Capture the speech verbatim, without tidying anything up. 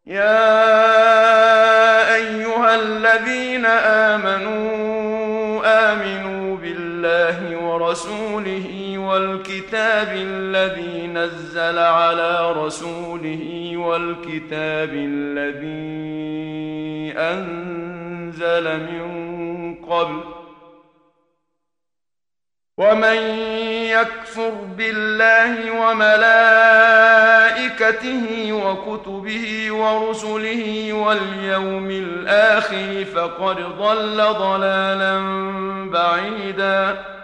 يا أيها الذين آمنوا آمنوا بالله ورسوله والكتاب الذي نزل على رسوله والكتاب الذي أنزل من قبل، ومن يكفر بالله وملائكته وكتبه ورسله واليوم الآخر فقد ضل ضلالا بعيدا.